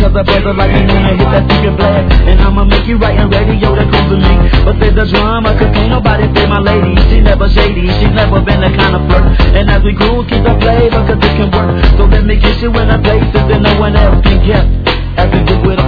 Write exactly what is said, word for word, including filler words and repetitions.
cause a brother like me wanna hit that ticket blast. And I'ma make you right and radio that cool to me. But say the drama, cause ain't nobody play my lady. She never shady, she never been the kind of flirt. And as we cruise, keep the flavor cause it can work. So let me kiss you in a places that no one else can get. As we do it